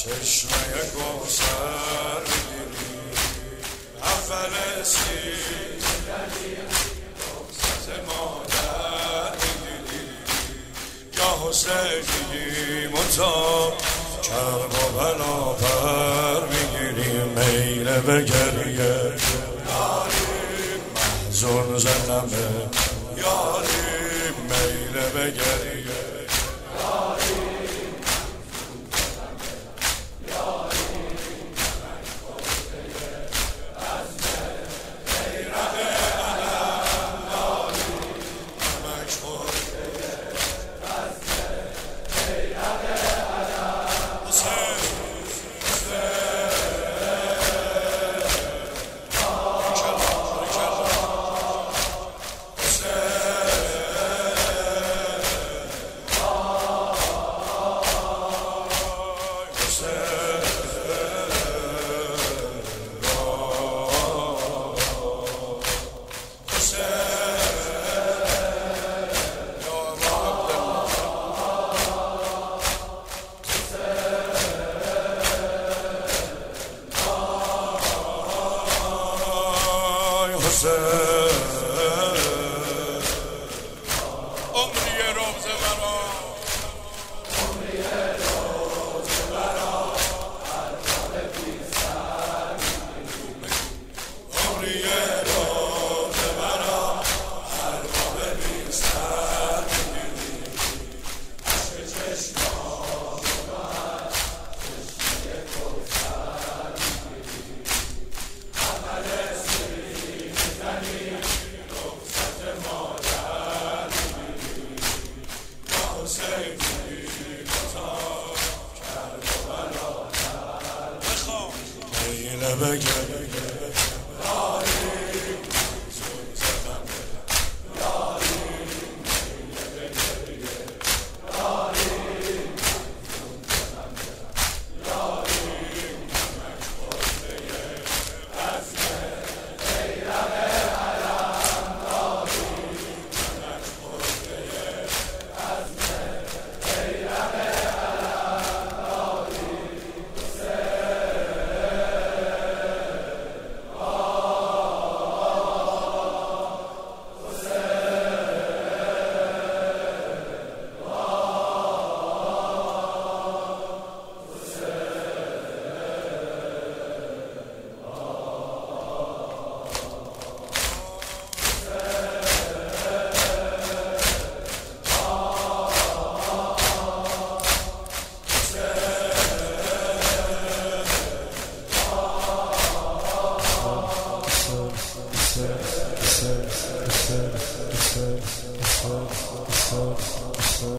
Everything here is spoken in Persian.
چشمه کوثر میگیری اول سیر رخصت مادر میگیری یا حسینی متا کرب و بلا پر میگیری میل به گریه یاری محزون زنمه یاری میل به گریه عمری روزه برا عمری روزه برا ارباب بی‌سر عمری روزه برا ارباب بی‌سر عشق چشمات بر چشمه کوثر اول سری میزنی رخصت مادر حسینی متا کرب و بلا بخواه میل به گریه یاری محزون زنمه یاری میل به گریه یاری محزون زنمه یاری نمک خورده عزم بیرق علم یاری نمک خورده عزم بیرق علم یاری